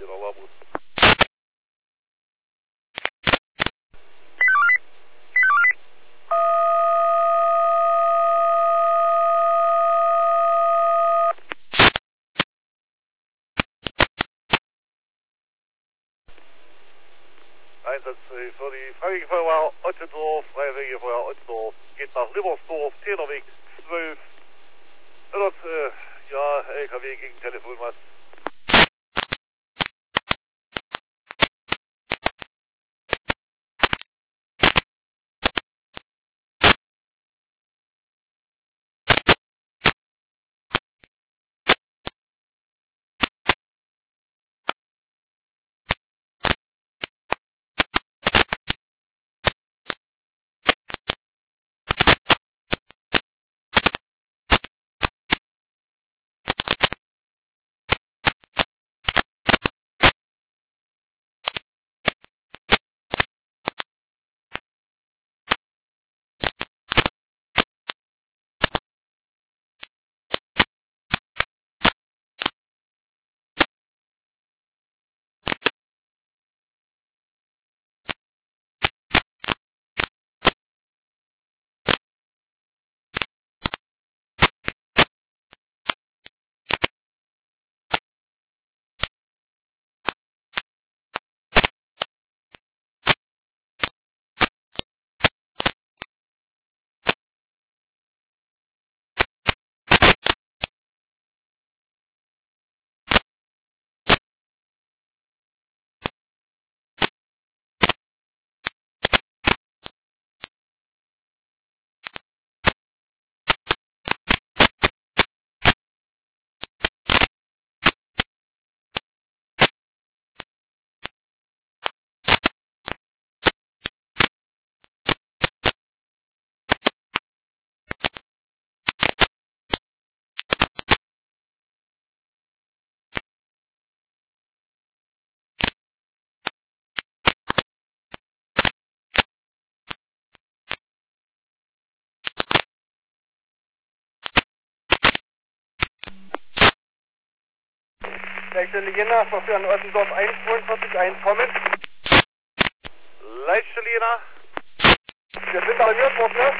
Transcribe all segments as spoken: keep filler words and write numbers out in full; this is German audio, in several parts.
Jeder Labus. Einsatz für die Freiwillige Feuerwehr Ottendorf, Freiwillige Feuerwehr Ottendorf, geht nach Libbersdorf, Tälerweg zwölf. Dort, äh, ja, L K W gegen Telefonmast. Leitstelle Jena, Verkehr an Ottendorf eins zweiundvierzig, eins kommen. Leitstelle Jena. Wir sind alarmiert worden, ne?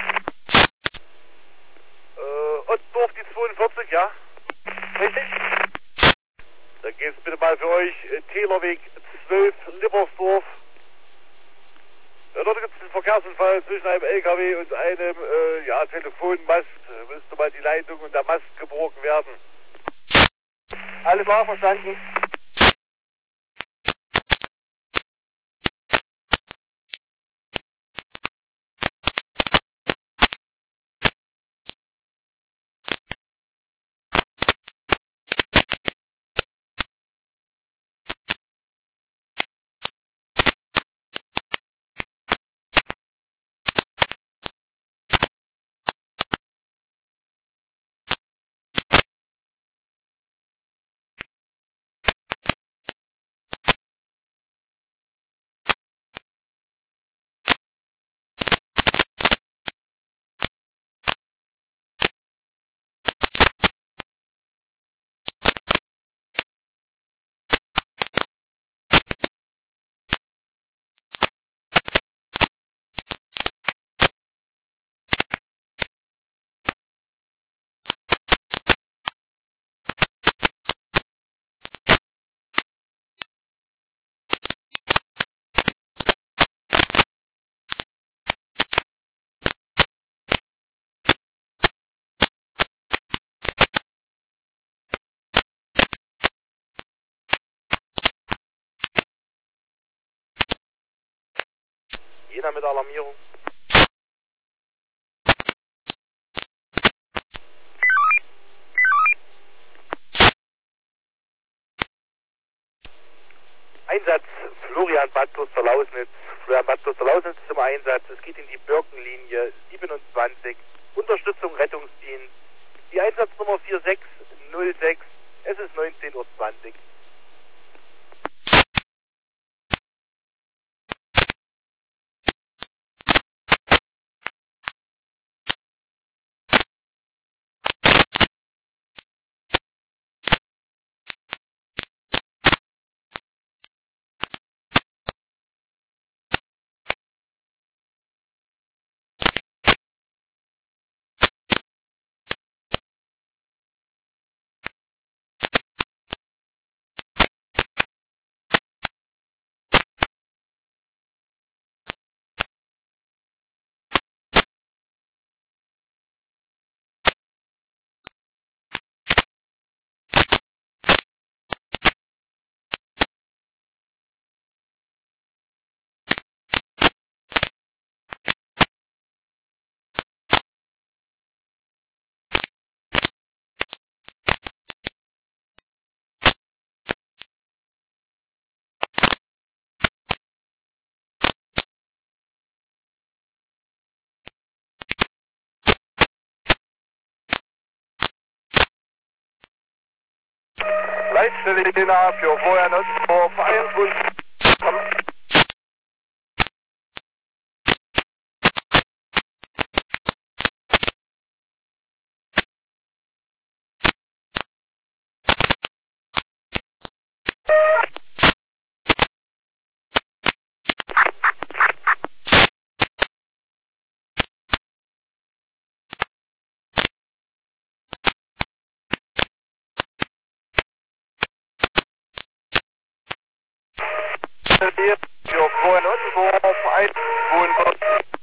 Äh, Ottendorf die zweiundvierzig, ja? Richtig? Dann geht's bitte mal für euch, äh, Tälerweg zwölf, Libbersdorf. Ja, dort gibt es einen Verkehrsunfall zwischen einem L K W und einem, äh, ja, Telefonmast. Äh, müsste mal die Leitung und der Mast gebrochen werden. Alles klar, verstanden. Jena mit Alarmierung. Einsatz Florian Bad Kloster-Lausnitz. Florian Bad Kloster-Lausnitz ist im Einsatz. Es geht in die Birkenlinie siebenundzwanzig. Unterstützung Rettungsdienst. Die Einsatznummer vier sechs null sechs. Es ist neunzehn Uhr zwanzig. Berliner für Florian Ottendorf eins und hier für Florian Ottendorf eins und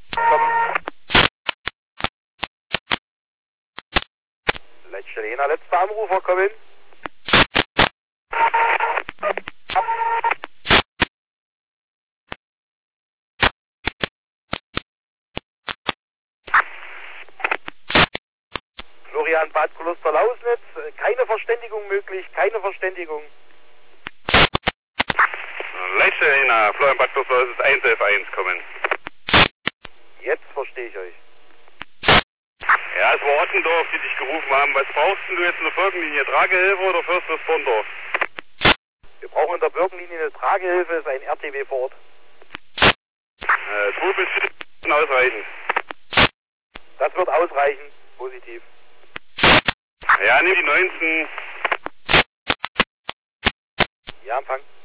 Letzte Lena, letzter Anrufer, komm hin. Florian Bad Kloster-Lausnitz, keine Verständigung möglich, keine Verständigung. Letzte Lena, Florian Bad Kloster-Lausnitz eins elf eins, kommen. Jetzt verstehe ich euch. Ja, es war Ottendorf, die dich gerufen haben. Was brauchst du jetzt in der Birkenlinie? Tragehilfe oder First Responder? Wir brauchen in der Birkenlinie eine Tragehilfe, ist ein R T W vor Ort. Äh, zwei bis vier ausreichend. Das wird ausreichen, positiv. Ja, nimm die neunzehn. Ja, Empfang.